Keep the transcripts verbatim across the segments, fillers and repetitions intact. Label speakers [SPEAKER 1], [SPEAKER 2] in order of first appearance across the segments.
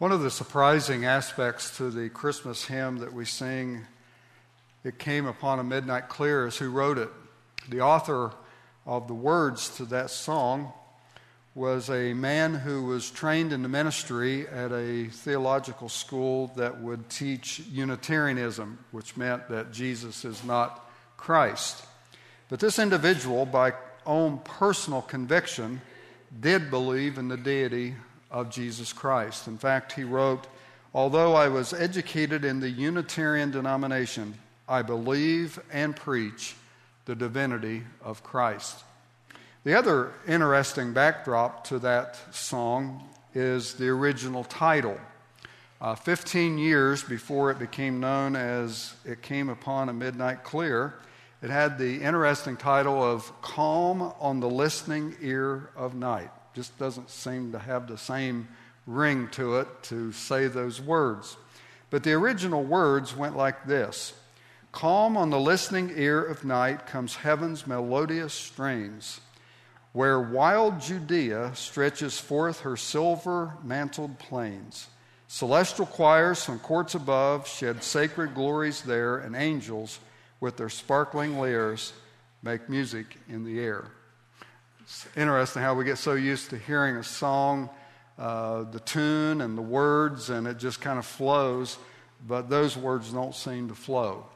[SPEAKER 1] One of the surprising aspects to the Christmas hymn that we sing, "It Came Upon a Midnight Clear," is who wrote it. The author of the words to that song was a man who was trained in the ministry at a theological school that would teach Unitarianism, which meant that Jesus is not Christ. But this individual, by own personal conviction, did believe in the deity of Jesus Christ. In fact, he wrote, "Although I was educated in the Unitarian denomination, I believe and preach the divinity of Christ." The other interesting backdrop to that song is the original title. Uh, Fifteen years before it became known as "It Came Upon a Midnight Clear," it had the interesting title of "Calm on the Listening Ear of Night." Just doesn't seem to have the same ring to it to say those words. But the original words went like this: "Calm on the listening ear of night comes heaven's melodious strains, where wild Judea stretches forth her silver-mantled plains. Celestial choirs from courts above shed sacred glories there, and angels with their sparkling lyres make music in the air." It's interesting how we get so used to hearing a song, uh, the tune and the words, and it just kind of flows, but those words don't seem to flow.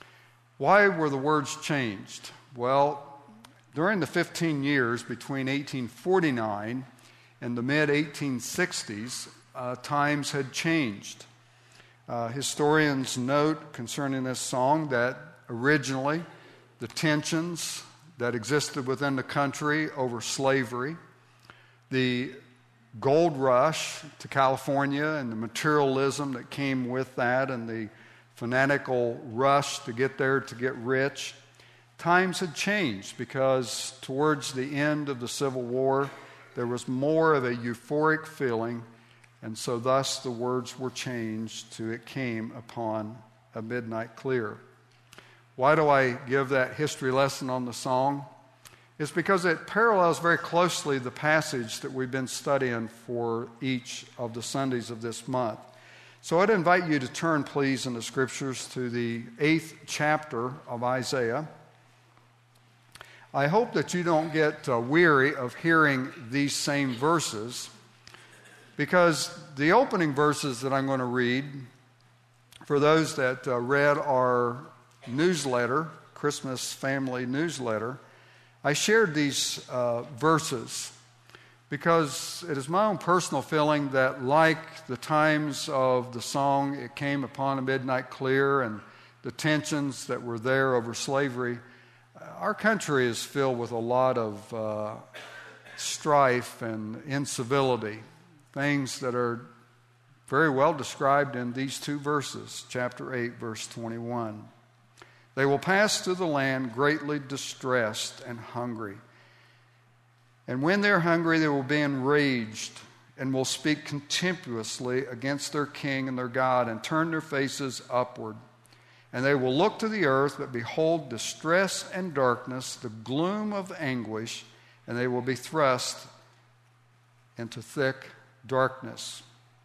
[SPEAKER 1] Why were the words changed? Well, during the fifteen years between eighteen forty-nine and the mid eighteen sixties, uh, times had changed. Uh, historians note concerning this song that originally the tensions that existed within the country over slavery, the gold rush to California and the materialism that came with that, and the fanatical rush to get there to get rich, times had changed because towards the end of the Civil War, there was more of a euphoric feeling, and so thus the words were changed to "It Came Upon a Midnight Clear." Why do I give that history lesson on the song? It's because it parallels very closely the passage that we've been studying for each of the Sundays of this month. So I'd invite you to turn, please, in the Scriptures to the eighth chapter of Isaiah. I hope that you don't get uh, weary of hearing these same verses, because the opening verses that I'm going to read, for those that uh, read our newsletter, Christmas family newsletter, I shared these uh, verses because it is my own personal feeling that, like the times of the song "It Came Upon a Midnight Clear" and the tensions that were there over slavery, our country is filled with a lot of uh, strife and incivility, things that are very well described in these two verses, chapter eight, verse twenty-one. "They will pass through the land greatly distressed and hungry. And when they're hungry, they will be enraged and will speak contemptuously against their king and their God and turn their faces upward. And they will look to the earth, but behold distress and darkness, the gloom of anguish, and they will be thrust into thick darkness."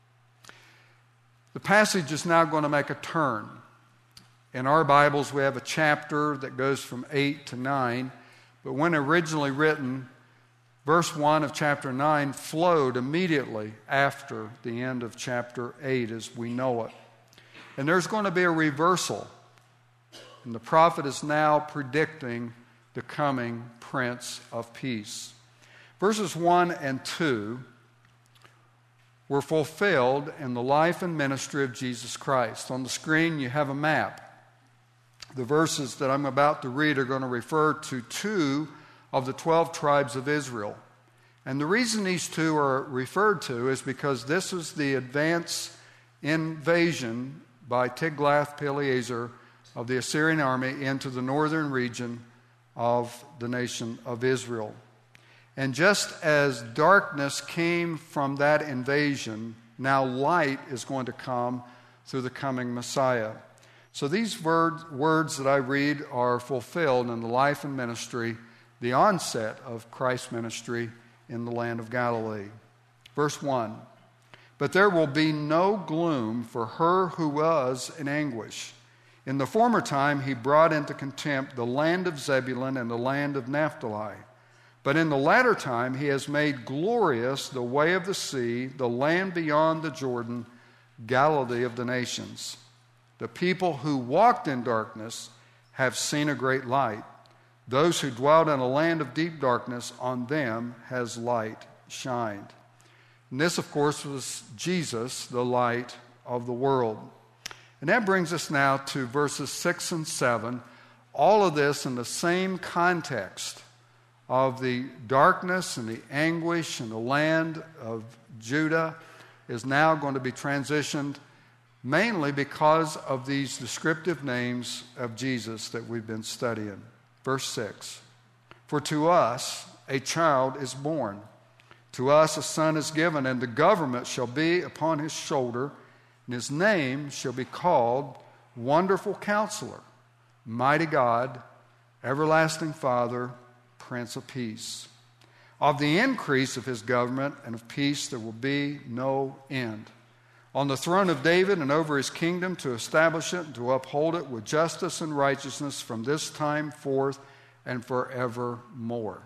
[SPEAKER 1] The passage is now going to make a turn. In our Bibles, we have a chapter that goes from eight to nine, but when originally written, verse one of chapter nine flowed immediately after the end of chapter eight as we know it. And there's going to be a reversal, and the prophet is now predicting the coming Prince of Peace. Verses one and two were fulfilled in the life and ministry of Jesus Christ. On the screen, you have a map. The verses that I'm about to read are going to refer to two of the twelve tribes of Israel. And the reason these two are referred to is because this is the advance invasion by Tiglath-Pileser of the Assyrian army into the northern region of the nation of Israel. And just as darkness came from that invasion, now light is going to come through the coming Messiah. So these word, words that I read are fulfilled in the life and ministry, the onset of Christ's ministry in the land of Galilee. Verse one, but there will be no gloom for her who was in anguish. In the former time he brought into contempt the land of Zebulun and the land of Naphtali. But in the latter time he has made glorious the way of the sea, the land beyond the Jordan, Galilee of the nations. The people who walked in darkness have seen a great light. Those who dwelt in a land of deep darkness, on them has light shined. And this, of course, was Jesus, the light of the world. And that brings us now to verses six and seven. All of this in the same context of the darkness and the anguish in the land of Judah is now going to be transitioned mainly because of these descriptive names of Jesus that we've been studying. Verse six, for to us a child is born, to us a son is given, and the government shall be upon his shoulder, and his name shall be called Wonderful Counselor, Mighty God, Everlasting Father, Prince of Peace. Of the increase of his government and of peace there will be no end. On the throne of David and over his kingdom, to establish it and to uphold it with justice and righteousness from this time forth and forevermore.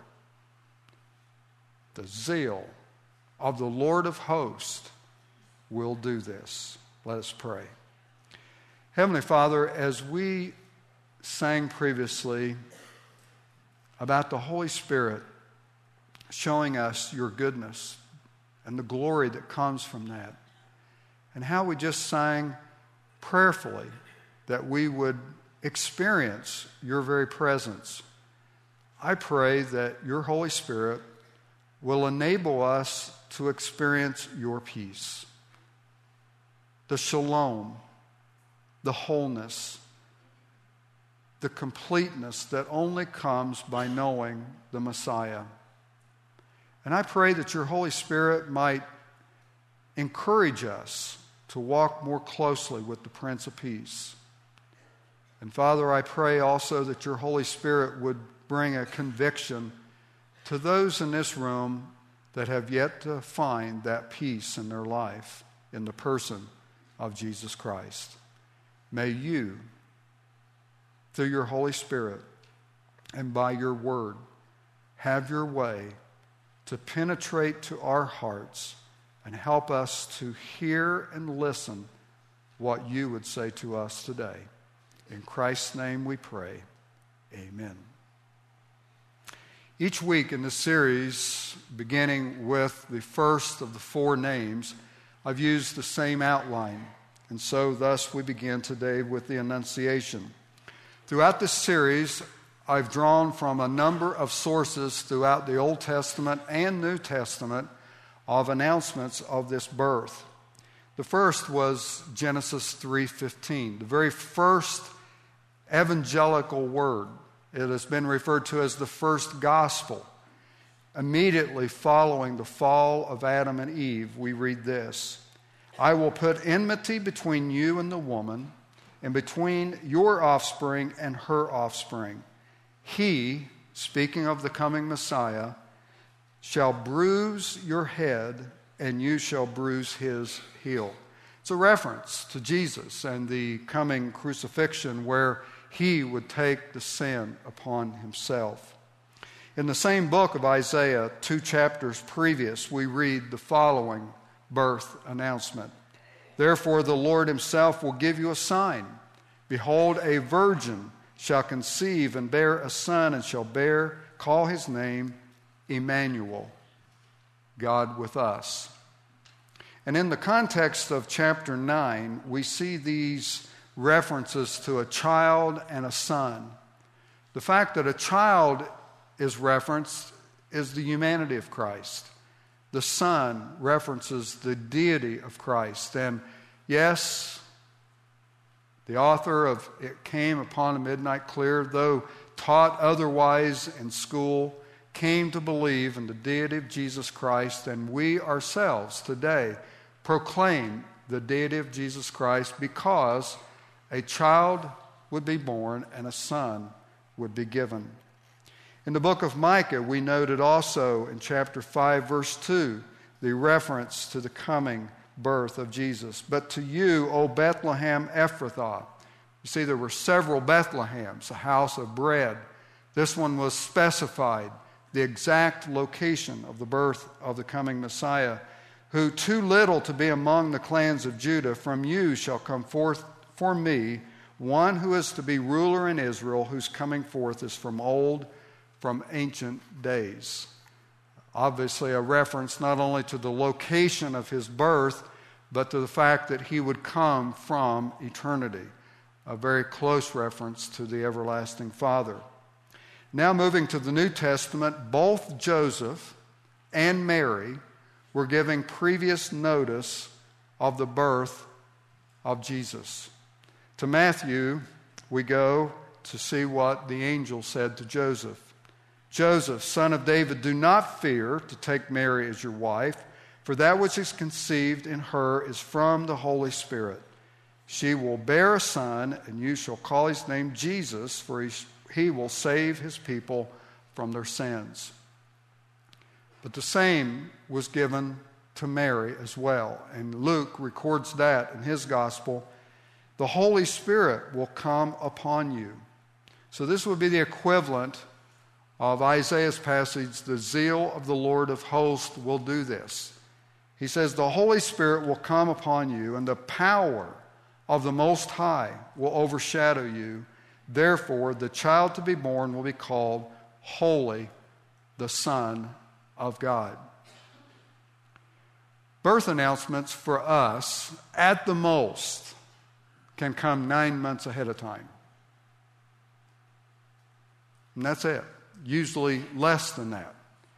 [SPEAKER 1] The zeal of the Lord of hosts will do this. Let us pray. Heavenly Father, as we sang previously about the Holy Spirit showing us your goodness and the glory that comes from that, and how we just sang prayerfully that we would experience your very presence, I pray that your Holy Spirit will enable us to experience your peace, the shalom, the wholeness, the completeness that only comes by knowing the Messiah. And I pray that your Holy Spirit might encourage us to walk more closely with the Prince of Peace. And Father, I pray also that your Holy Spirit would bring a conviction to those in this room that have yet to find that peace in their life in the person of Jesus Christ. May you, through your Holy Spirit and by your word, have your way to penetrate to our hearts and help us to hear and listen what you would say to us today. In Christ's name we pray. Amen. Each week in this series, beginning with the first of the four names, I've used the same outline. And so thus we begin today with the Annunciation. Throughout this series, I've drawn from a number of sources throughout the Old Testament and New Testament of announcements of this birth. The first was Genesis three fifteen, the very first evangelical word. It has been referred to as the first gospel. Immediately following the fall of Adam and Eve, we read this: I will put enmity between you and the woman, and between your offspring and her offspring. He, speaking of the coming Messiah, shall bruise your head, and you shall bruise his heel. It's a reference to Jesus and the coming crucifixion where he would take the sin upon himself. In the same book of Isaiah, two chapters previous, we read the following birth announcement. Therefore the Lord himself will give you a sign. Behold, a virgin shall conceive and bear a son, and shall bear, call his name Emmanuel, God with us. And in the context of chapter nine, we see these references to a child and a son. The fact that a child is referenced is the humanity of Christ. The son references the deity of Christ. And yes, the author of It Came Upon a Midnight Clear, though taught otherwise in school, came to believe in the deity of Jesus Christ, and we ourselves today proclaim the deity of Jesus Christ because a child would be born and a son would be given. In the book of Micah, we noted also in chapter five, verse two, the reference to the coming birth of Jesus. But to you, O Bethlehem Ephrathah. You see, there were several Bethlehems, a house of bread. This one was specified, the exact location of the birth of the coming Messiah, who too little to be among the clans of Judah, from you shall come forth for me one who is to be ruler in Israel, whose coming forth is from old, from ancient days. Obviously a reference not only to the location of his birth, but to the fact that he would come from eternity. A very close reference to the everlasting Father. Now moving to the New Testament, both Joseph and Mary were giving previous notice of the birth of Jesus. To Matthew, we go to see what the angel said to Joseph. Joseph, son of David, do not fear to take Mary as your wife, for that which is conceived in her is from the Holy Spirit. She will bear a son, and you shall call his name Jesus, for he, he will save his people from their sins. But the same was given to Mary as well, and Luke records that in his gospel. The Holy Spirit will come upon you. So this would be the equivalent of Isaiah's passage, the zeal of the Lord of hosts will do this. He says, the Holy Spirit will come upon you, and the power of the Most High will overshadow you. Therefore, the child to be born will be called Holy, the Son of God. Birth announcements for us, at the most, can come nine months ahead of time. And that's it. Usually less than that.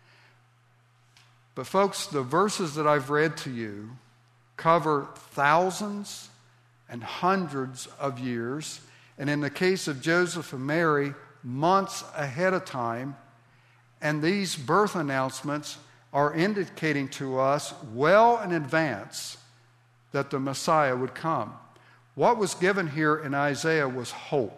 [SPEAKER 1] But folks, the verses that I've read to you cover thousands and hundreds of years, and in the case of Joseph and Mary, months ahead of time. And these birth announcements are indicating to us well in advance that the Messiah would come. What was given here in Isaiah was hope.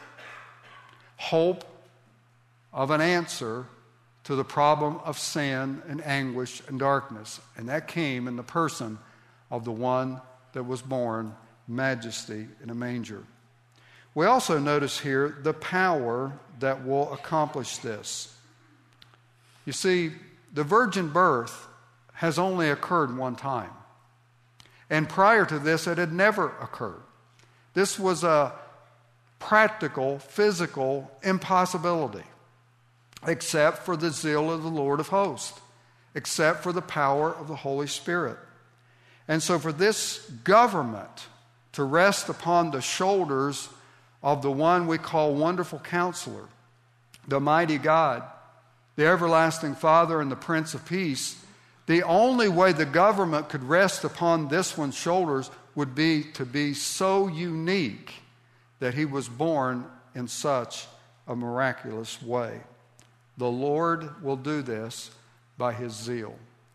[SPEAKER 1] Hope of an answer to the problem of sin and anguish and darkness. And that came in the person of the one that was born, majesty in a manger. We also notice here the power that will accomplish this. You see, the virgin birth has only occurred one time. And prior to this, it had never occurred. This was a practical, physical impossibility, except for the zeal of the Lord of hosts, except for the power of the Holy Spirit. And so for this government to rest upon the shoulders of the one we call Wonderful Counselor, the mighty God, the everlasting Father, and the Prince of Peace, the only way the government could rest upon this one's shoulders would be to be so unique that he was born in such a miraculous way. The Lord will do this by his zeal.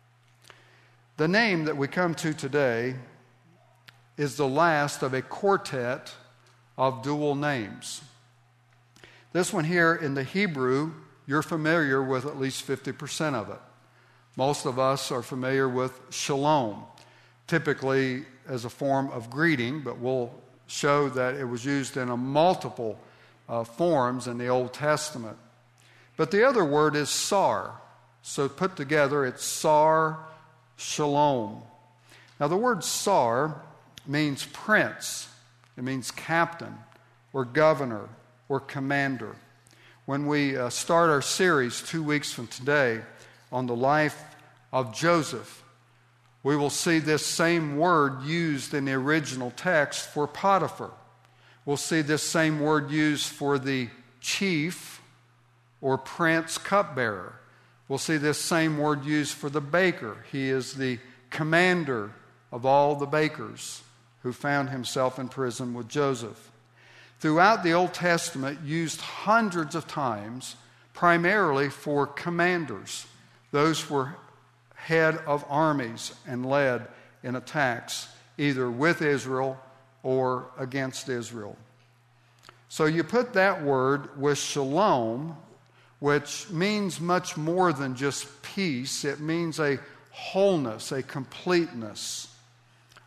[SPEAKER 1] The name that we come to today is the last of a quartet of dual names. This one here in the Hebrew, you're familiar with at least fifty percent of it. Most of us are familiar with shalom, typically as a form of greeting, but we'll show that it was used in a multiple uh, forms in the Old Testament. But the other word is sar. So put together, it's sar shalom. Now the word sar means prince. It means captain or governor or commander. When we uh, start our series two weeks from today on the life of Joseph, we will see this same word used in the original text for Potiphar. We'll see this same word used for the chief or prince cupbearer. We'll see this same word used for the baker. He is the commander of all the bakers who found himself in prison with Joseph. Throughout the Old Testament, used hundreds of times, primarily for commanders. Those were head of armies and led in attacks, either with Israel or against Israel. So you put that word with shalom, which means much more than just peace. It means a wholeness, a completeness.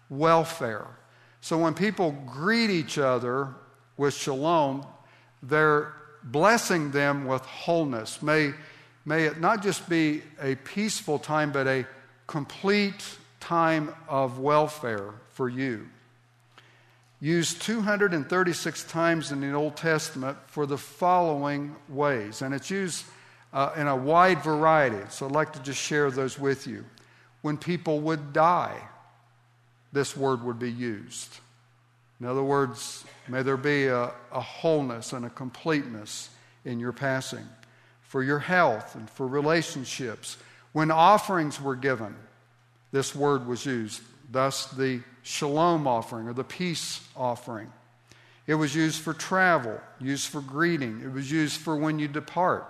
[SPEAKER 1] welfare. So when people greet each other with shalom, they're blessing them with wholeness. May, may it not just be a peaceful time, but a complete time of welfare for you. Used two hundred thirty-six times in the Old Testament for the following ways. And it's used uh, in a wide variety. So I'd like to just share those with you. When people would die, this word would be used. In other words, may there be a, a wholeness and a completeness in your passing. For your health and for relationships. When offerings were given, this word was used. Thus the shalom offering or the peace offering. It was used for travel, used for greeting. It was used for when you depart.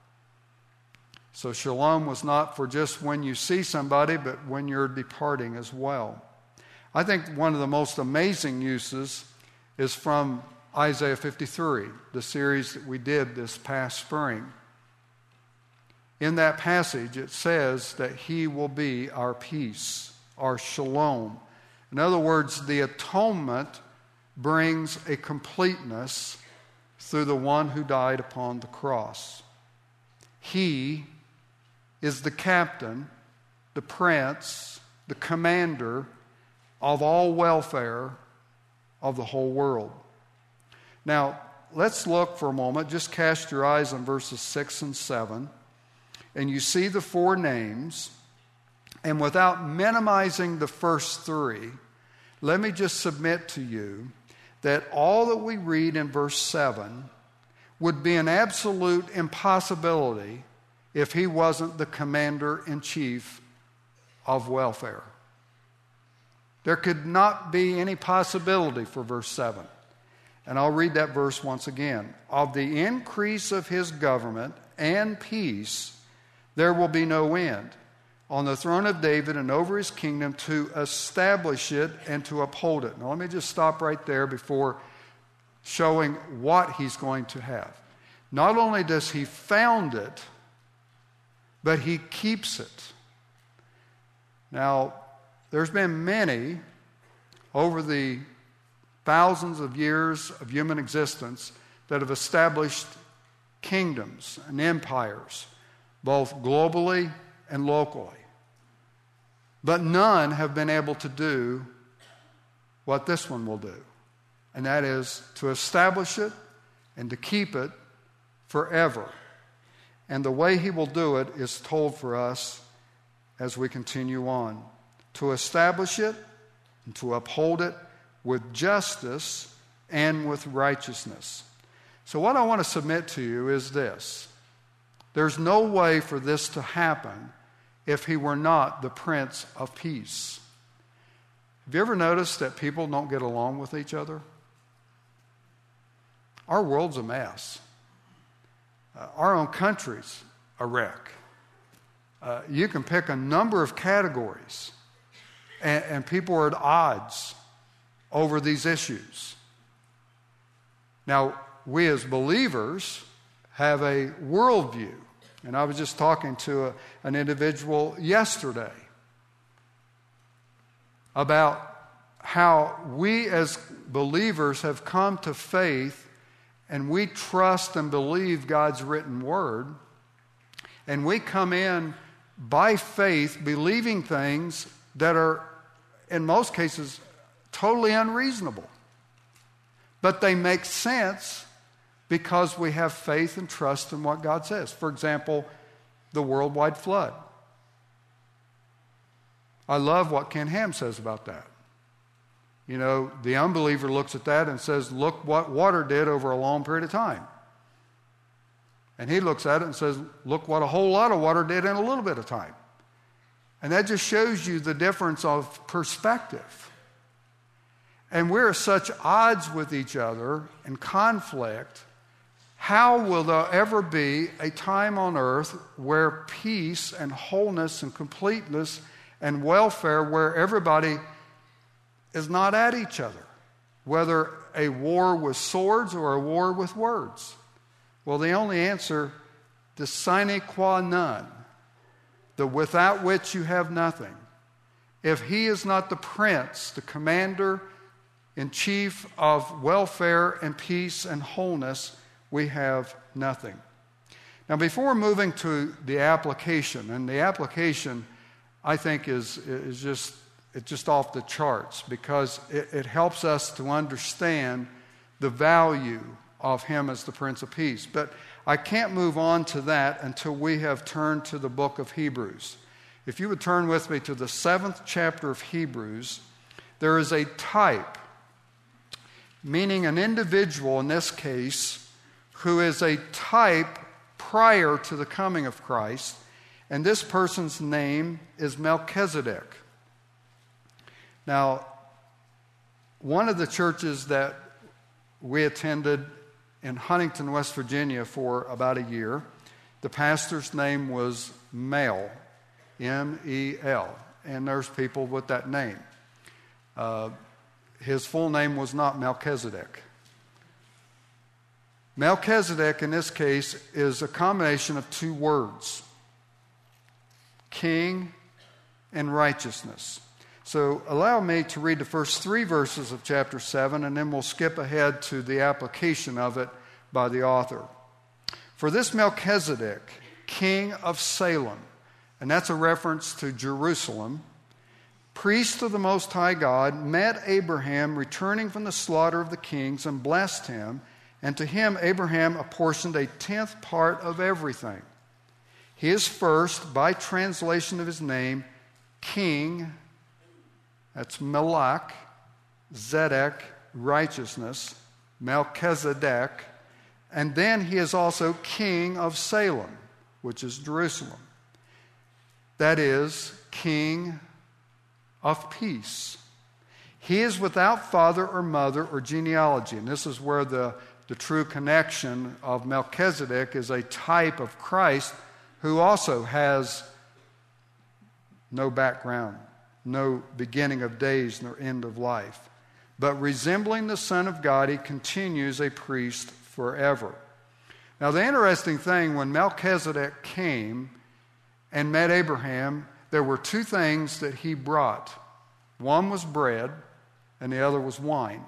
[SPEAKER 1] So shalom was not for just when you see somebody, but when you're departing as well. I think one of the most amazing uses is from Isaiah fifty-three, the series that we did this past spring. In that passage, it says that he will be our peace, our shalom. In other words, the atonement brings a completeness through the one who died upon the cross. He is the captain, the prince, the commander of all welfare of the whole world. Now, let's look for a moment. Just cast your eyes on verses six and seven. And you see the four names. And without minimizing the first three, let me just submit to you that all that we read in verse seven would be an absolute impossibility if he wasn't the commander-in-chief of welfare. There could not be any possibility for verse seven. And I'll read that verse once again. Of the increase of his government and peace, there will be no end on the throne of David and over his kingdom to establish it and to uphold it. Now let me just stop right there before showing what he's going to have. Not only does he found it, but he keeps it. Now, there's been many over the thousands of years of human existence that have established kingdoms and empires, both globally and locally. But none have been able to do what this one will do, and that is to establish it and to keep it forever. And the way he will do it is told for us as we continue on. To establish it and to uphold it with justice and with righteousness. So what I want to submit to you is this. There's no way for this to happen if he were not the Prince of Peace. Have you ever noticed that people don't get along with each other? Our world's a mess. Uh, our own country's a wreck. Uh, you can pick a number of categories, and, and people are at odds over these issues. Now, we as believers have a worldview. And I was just talking to a, an individual yesterday about how we as believers have come to faith and we trust and believe God's written word. And we come in by faith believing things that are, in most cases, totally unreasonable. But they make sense because we have faith and trust in what God says. For example, the worldwide flood. I love what Ken Ham says about that. You know, the unbeliever looks at that and says, look what water did over a long period of time. And he looks at it and says, look what a whole lot of water did in a little bit of time. And that just shows you the difference of perspective. And we're at such odds with each other and conflict. How will there ever be a time on earth where peace and wholeness and completeness and welfare, where everybody is not at each other, whether a war with swords or a war with words? Well, the only answer, the sine qua non, the without which you have nothing, If he is not the prince, the commander in chief of welfare and peace and wholeness, we have nothing. Now, before moving to the application, and the application, I think, is, is just, it's just off the charts because it, it helps us to understand the value of him as the Prince of Peace. But I can't move on to that until we have turned to the book of Hebrews. If you would turn with me to the seventh chapter of Hebrews, there is a type, meaning an individual in this case, who is a type prior to the coming of Christ, and this person's name is Melchizedek. Now, one of the churches that we attended in Huntington, West Virginia for about a year, the pastor's name was Mel, M E L, and there's people with that name. Uh, his full name was not Melchizedek. Melchizedek, in this case, is a combination of two words, king and righteousness. So allow me to read the first three verses of chapter seven, and then we'll skip ahead to the application of it by the author. For this Melchizedek, king of Salem, and that's a reference to Jerusalem, priest of the Most High God, met Abraham returning from the slaughter of the kings and blessed him, and to him Abraham apportioned a tenth part of everything. He is first, by translation of his name, king, that's Melech, Zedek, righteousness, Melchizedek, and then he is also king of Salem, which is Jerusalem. That is, king of peace. He is without father or mother or genealogy, and this is where the The true connection of Melchizedek is a type of Christ who also has no background, no beginning of days nor end of life. But resembling the Son of God, he continues a priest forever. Now, the interesting thing, when Melchizedek came and met Abraham, there were two things that he brought. One was bread, and the other was wine.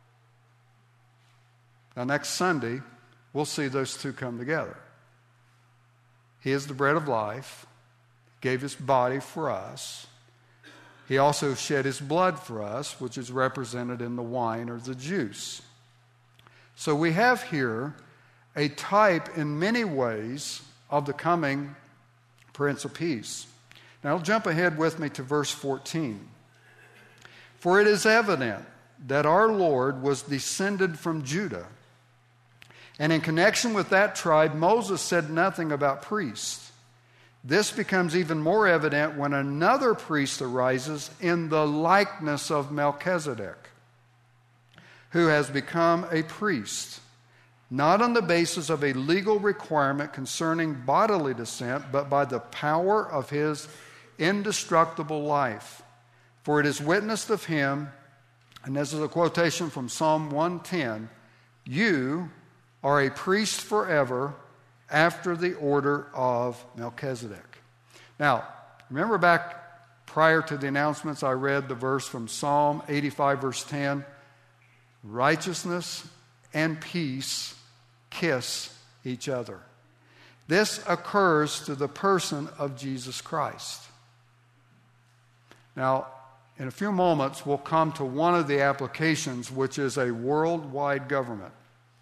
[SPEAKER 1] Now, next Sunday, we'll see those two come together. He is the bread of life, gave his body for us. He also shed his blood for us, which is represented in the wine or the juice. So we have here a type in many ways of the coming Prince of Peace. Now, jump ahead with me to verse fourteen. For it is evident that our Lord was descended from Judah, and in connection with that tribe, Moses said nothing about priests. This becomes even more evident when another priest arises in the likeness of Melchizedek, who has become a priest, not on the basis of a legal requirement concerning bodily descent, but by the power of his indestructible life. For it is witnessed of him, and this is a quotation from Psalm one ten, you are a priest forever after the order of Melchizedek. Now, remember back prior to the announcements, I read the verse from Psalm eighty-five, verse ten. Righteousness and peace kiss each other. This occurs to the person of Jesus Christ. Now, in a few moments, we'll come to one of the applications, which is a worldwide government.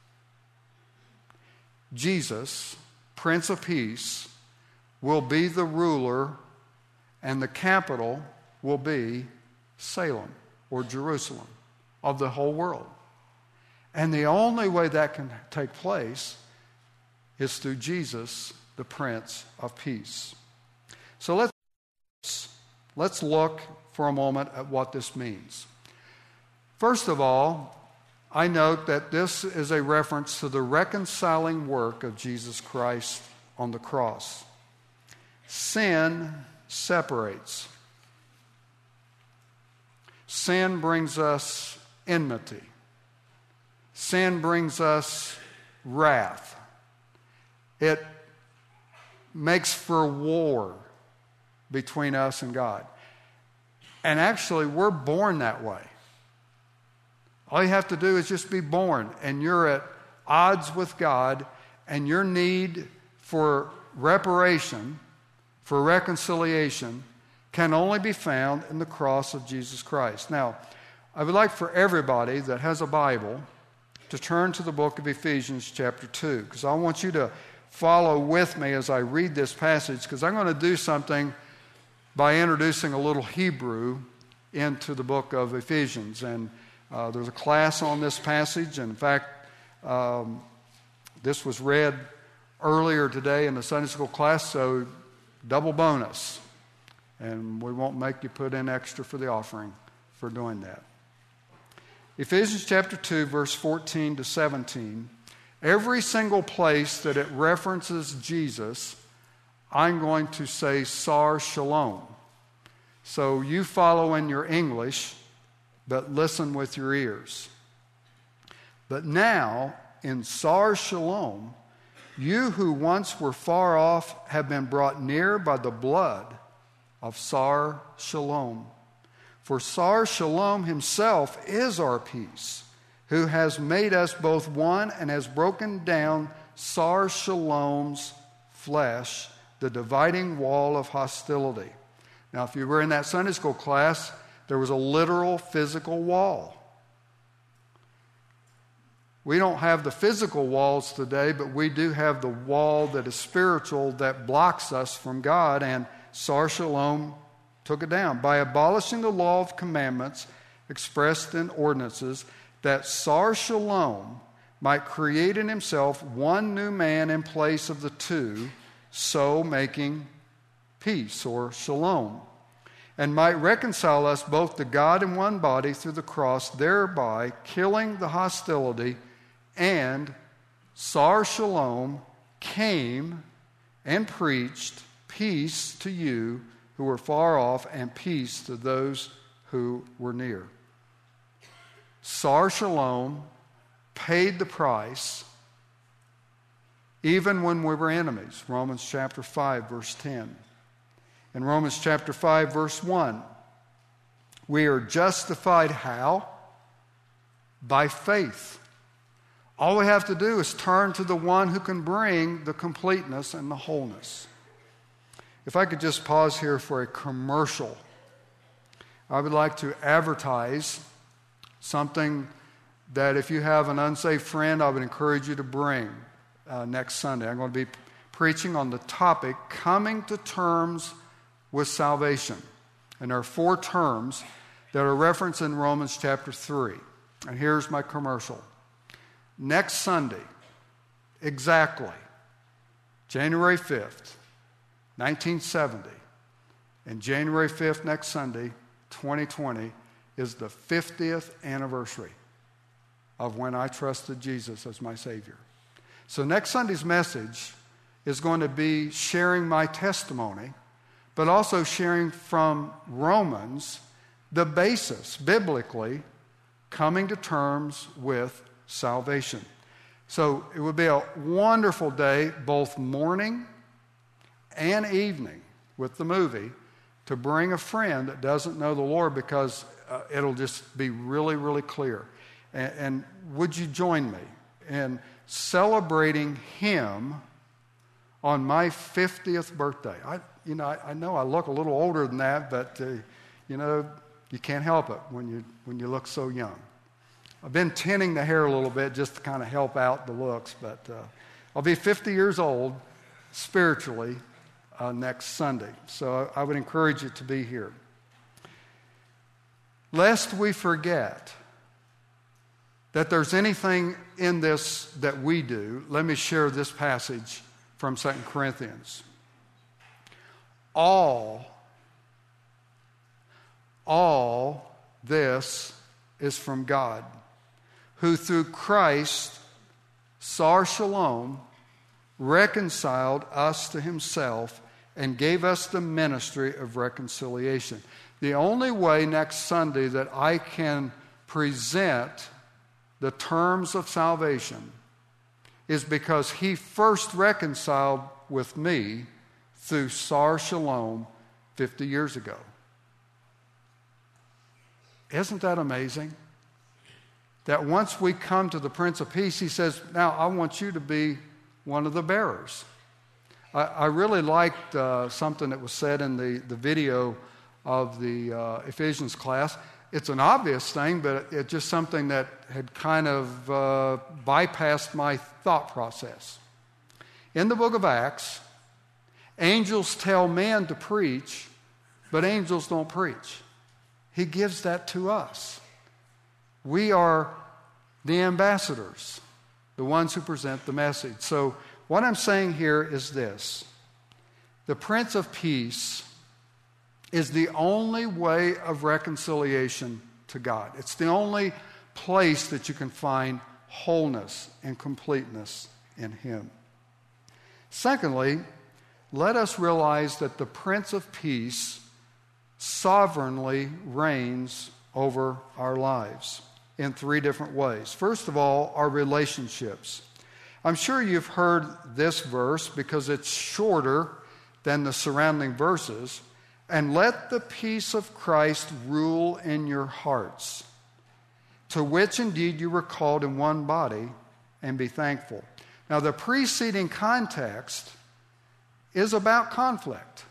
[SPEAKER 1] Jesus, Prince of Peace, will be the ruler, and the capital will be Salem or Jerusalem of the whole world. And the only way that can take place is through Jesus, the Prince of Peace. So let's, let's look for a moment at what this means. First of all, I note that this is a reference to the reconciling work of Jesus Christ on the cross. Sin separates. Sin brings us enmity. Sin brings us wrath. It makes for war between us and God. And actually, we're born that way. All you have to do is just be born, and you're at odds with God, and your need for reparation, for reconciliation, can only be found in the cross of Jesus Christ. Now, I would like for everybody that has a Bible to turn to the book of Ephesians chapter two, because I want you to follow with me as I read this passage, because I'm going to do something by introducing a little Hebrew into the book of Ephesians. And uh, there's a class on this passage. In fact, um, this was read earlier today in the Sunday school class, so double bonus. And we won't make you put in extra for the offering for doing that. Ephesians chapter two, verse fourteen to seventeen. Every single place that it references Jesus, I'm going to say Sar Shalom. So you follow in your English, but listen with your ears. But now, in Sar Shalom, you who once were far off have been brought near by the blood of Sar Shalom. For Sar Shalom himself is our peace, who has made us both one and has broken down Sar Shalom's flesh, the dividing wall of hostility. Now, if you were in that Sunday school class, there was a literal physical wall. We don't have the physical walls today, but we do have the wall that is spiritual that blocks us from God, and Sar Shalom took it down by abolishing the law of commandments expressed in ordinances, that Sar Shalom might create in himself one new man in place of the two, so making peace, or shalom, and might reconcile us both to God in one body through the cross, thereby killing the hostility. And Sar Shalom came and preached peace to you who were far off, and peace to those who were near. Sar Shalom paid the price even when we were enemies. Romans chapter five, verse ten. In Romans chapter five, verse one, we are justified how? By faith. All we have to do is turn to the one who can bring the completeness and the wholeness. If I could just pause here for a commercial. I would like to advertise something that if you have an unsaved friend, I would encourage you to bring uh, next Sunday. I'm going to be preaching on the topic, coming to terms with salvation. And there are four terms that are referenced in Romans chapter three. And here's my commercial. Next Sunday, exactly, January fifth, nineteen seventy, and January fifth, next Sunday, twenty twenty, is the fiftieth anniversary of when I trusted Jesus as my Savior. So next Sunday's message is going to be sharing my testimony, but also sharing from Romans the basis, biblically, coming to terms with salvation. So it would be a wonderful day, both morning and evening with the movie, to bring a friend that doesn't know the Lord, because uh, it'll just be really, really clear. And, and would you join me in celebrating Him on my fiftieth birthday? I, you know, I, I know I look a little older than that, but uh, you know, you can't help it when you when you look so young. I've been tinning the hair a little bit just to kind of help out the looks, but uh, I'll be fifty years old spiritually uh, next Sunday. So I, I would encourage you to be here. Lest we forget that there's anything in this that we do, let me share this passage from Second Corinthians. All, all this is from God, who through Christ, Sar Shalom, reconciled us to Himself and gave us the ministry of reconciliation. The only way next Sunday that I can present the terms of salvation is because He first reconciled with me through Sar Shalom fifty years ago. Isn't that amazing? That once we come to the Prince of Peace, he says, now I want you to be one of the bearers. I, I really liked uh, something that was said in the, the video of the uh, Ephesians class. It's an obvious thing, but it's just something that had kind of uh, bypassed my thought process. In the book of Acts, angels tell men to preach, but angels don't preach. He gives that to us. We are the ambassadors, the ones who present the message. So what I'm saying here is this. The Prince of Peace is the only way of reconciliation to God. It's the only place that you can find wholeness and completeness in him. Secondly, let us realize that the Prince of Peace sovereignly reigns over our lives in three different ways. First of all, our relationships. I'm sure you've heard this verse because it's shorter than the surrounding verses. And let the peace of Christ rule in your hearts, to which indeed you were called in one body, and be thankful. Now, the preceding context is about conflict.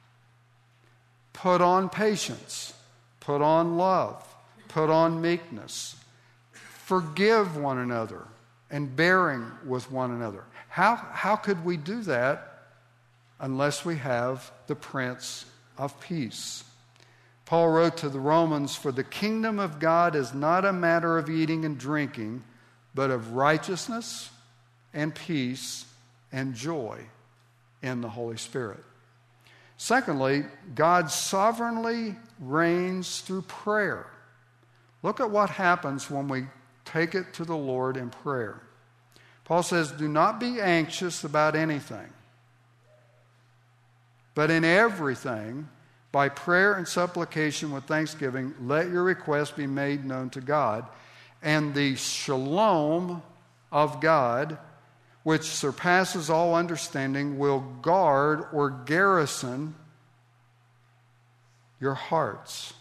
[SPEAKER 1] Put on patience, put on love, put on meekness, forgive one another, and bearing with one another. How, how could we do that unless we have the Prince of Peace? Paul wrote to the Romans, for the kingdom of God is not a matter of eating and drinking, but of righteousness and peace and joy in the Holy Spirit. Secondly, God sovereignly reigns through prayer. Look at what happens when we take it to the Lord in prayer. Paul says, do not be anxious about anything, but in everything, by prayer and supplication with thanksgiving, let your requests be made known to God. And the shalom of God, which surpasses all understanding, will guard or garrison your hearts.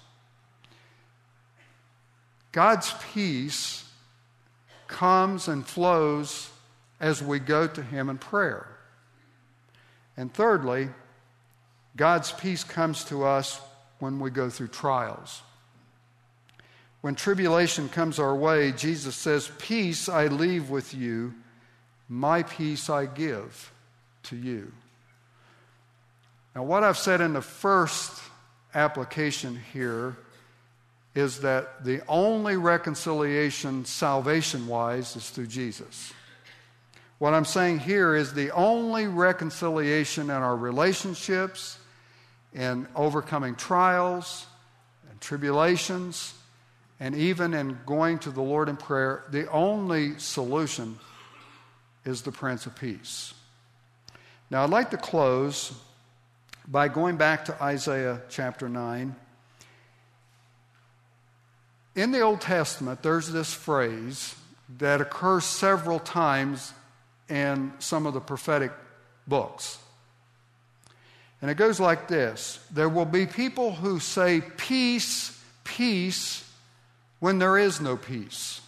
[SPEAKER 1] God's peace comes and flows as we go to him in prayer. And thirdly, God's peace comes to us when we go through trials. When tribulation comes our way, Jesus says, peace I leave with you, my peace I give to you. Now, what I've said in the first application here is that the only reconciliation salvation-wise is through Jesus. What I'm saying here is the only reconciliation in our relationships, in overcoming trials and tribulations, and even in going to the Lord in prayer, the only solution is the Prince of Peace. Now, I'd like to close by going back to Isaiah chapter nine. In the Old Testament, there's this phrase that occurs several times in some of the prophetic books. And it goes like this. There will be people who say, peace, peace, when there is no peace.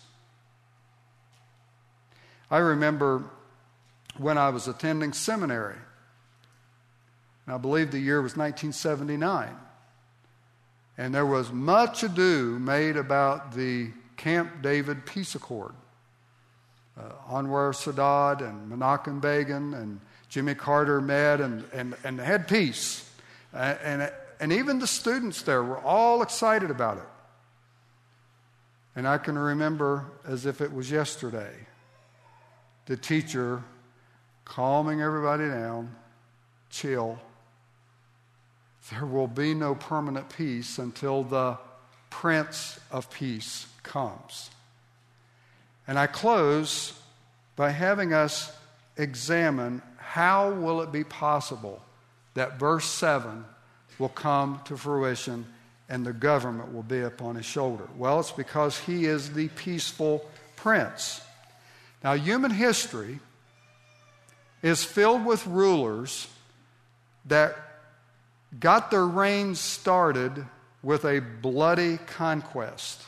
[SPEAKER 1] I remember when I was attending seminary, and I believe the year was nineteen seventy-nine, and there was much ado made about the Camp David Peace Accord. Uh, Anwar Sadat and Menachem Begin and Jimmy Carter met and, and, and had peace. Uh, and, and even the students there were all excited about it. And I can remember as if it was yesterday, the teacher calming everybody down, chill. There will be no permanent peace until the Prince of Peace comes. And I close by having us examine how will it be possible that verse seven will come to fruition and the government will be upon his shoulder. Well, it's because he is the peaceful prince. Now, human history is filled with rulers that got their reigns started with a bloody conquest.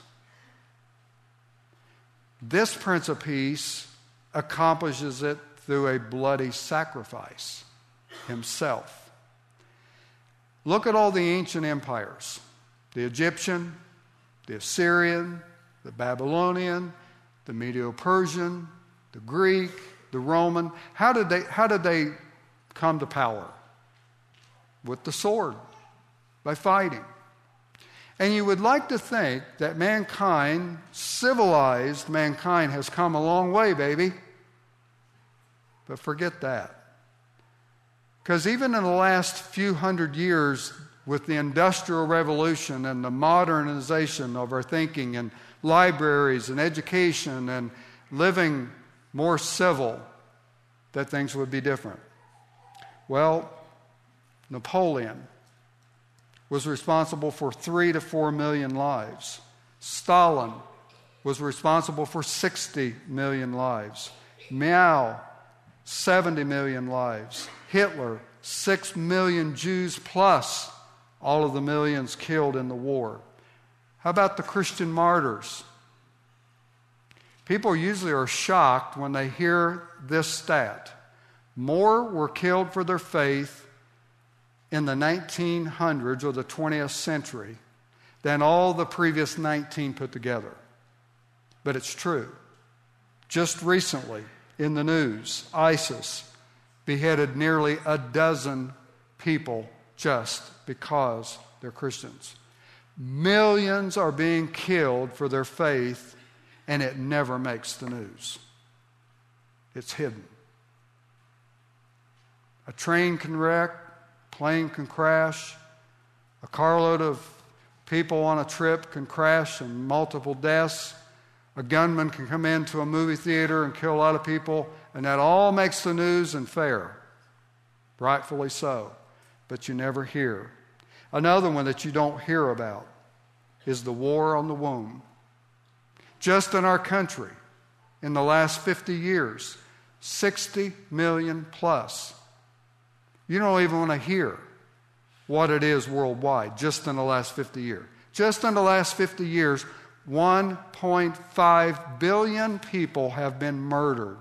[SPEAKER 1] This Prince of Peace accomplishes it through a bloody sacrifice himself. Look at all the ancient empires. The Egyptian, the Assyrian, the Babylonian, the Medo-Persian, the Greek, the Roman. How did they, how did they come to power? With the sword, by fighting. And you would like to think that mankind, civilized mankind, has come a long way, baby. But forget that. Because even in the last few hundred years, with the Industrial Revolution and the modernization of our thinking and libraries and education and living more civil, that things would be different. Well, Napoleon was responsible for three to four million lives. Stalin was responsible for sixty million lives. Mao, seventy million lives. Hitler, six million Jews plus all of the millions killed in the war. How about the Christian martyrs? People usually are shocked when they hear this stat. More were killed for their faith in the nineteen hundreds or the twentieth century than all the previous nineteen put together. But it's true. Just recently in the news, ISIS beheaded nearly a dozen people just because they're Christians. Millions are being killed for their faith, and it never makes the news. It's hidden. A train can wreck, a plane can crash, a carload of people on a trip can crash and multiple deaths. A gunman can come into a movie theater and kill a lot of people, and that all makes the news and fair. Rightfully so. But you never hear. Another one that you don't hear about is the war on the womb. Just in our country, in the last fifty years, sixty million plus. You don't even want to hear what it is worldwide, just in the last fifty years. Just in the last fifty years, one point five billion people have been murdered.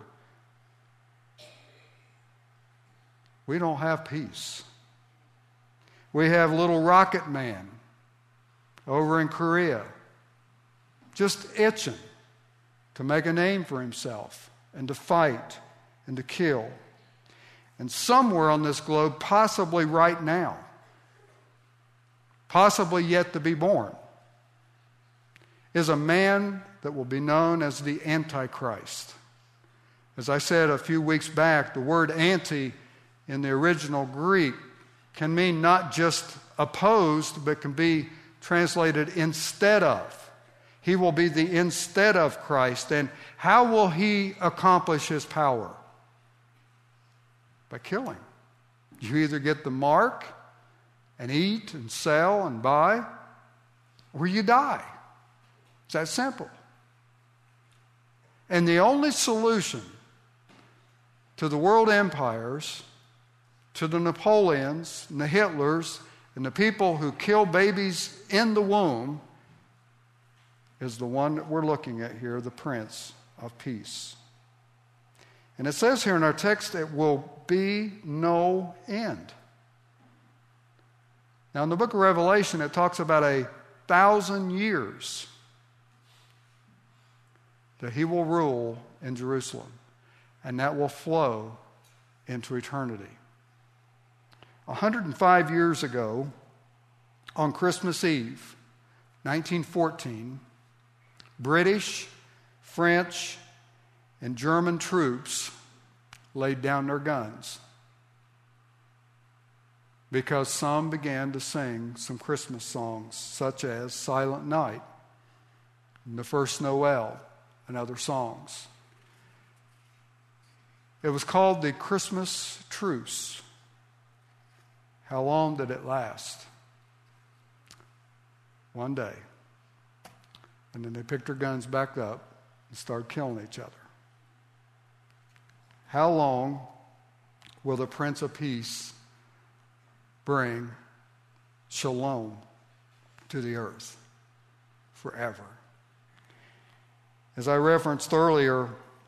[SPEAKER 1] We don't have peace. We have little Rocket Man over in Korea, just itching to make a name for himself and to fight and to kill. And somewhere on this globe, possibly right now, possibly yet to be born, is a man that will be known as the Antichrist. As I said a few weeks back, the word anti in the original Greek can mean not just opposed, but can be translated instead of. He will be the instead of Christ. And how will he accomplish his power? By killing. You either get the mark and eat and sell and buy, or you die. It's that simple. And the only solution to the world empires, to the Napoleons and the Hitlers and the people who kill babies in the womb, is the one that we're looking at here, the Prince of Peace. And it says here in our text, it will be no end. Now in the book of Revelation, it talks about a thousand years that he will rule in Jerusalem, and that will flow into eternity. one hundred five years ago, on Christmas Eve, nineteen fourteen, British, French, and German troops laid down their guns because some began to sing some Christmas songs, such as Silent Night, and The First Noel, and other songs. It was called the Christmas Truce. How long did it last? One day. And then they picked their guns back up and started killing each other. How long will the Prince of Peace bring shalom to the earth forever. As I referenced earlier,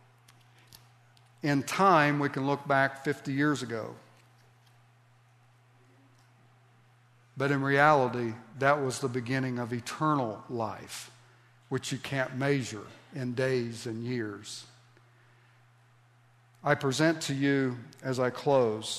[SPEAKER 1] in time we can look back fifty years ago. But in reality, that was the beginning of eternal life, which you can't measure in days and years. I present to you, as I close,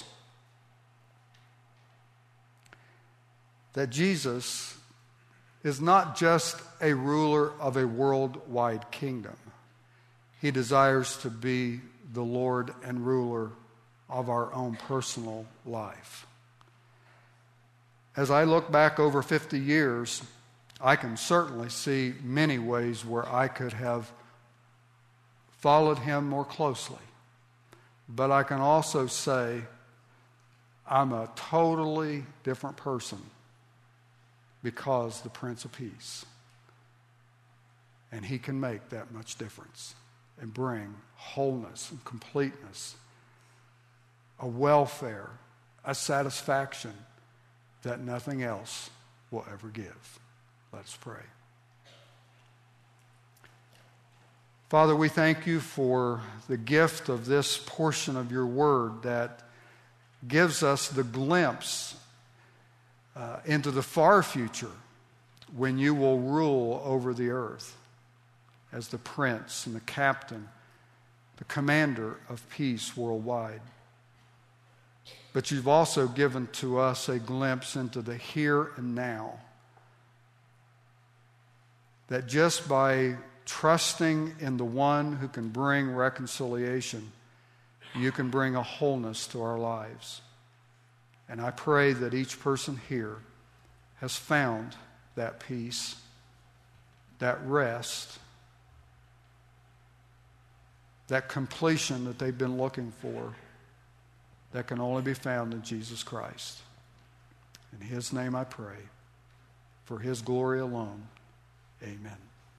[SPEAKER 1] that Jesus is not just a ruler of a worldwide kingdom. He desires to be the Lord and ruler of our own personal life. As I look back over fifty years, I can certainly see many ways where I could have followed him more closely. But I can also say I'm a totally different person because the Prince of Peace. And he can make that much difference and bring wholeness and completeness, a welfare, a satisfaction that nothing else will ever give. Let's pray. Father, we thank you for the gift of this portion of your word that gives us the glimpse uh, into the far future when you will rule over the earth as the prince and the captain, the commander of peace worldwide. But you've also given to us a glimpse into the here and now, that just by trusting in the one who can bring reconciliation, you can bring a wholeness to our lives. And I pray that each person here has found that peace, that rest, that completion that they've been looking for, that can only be found in Jesus Christ. In his name I pray, for his glory alone. Amen.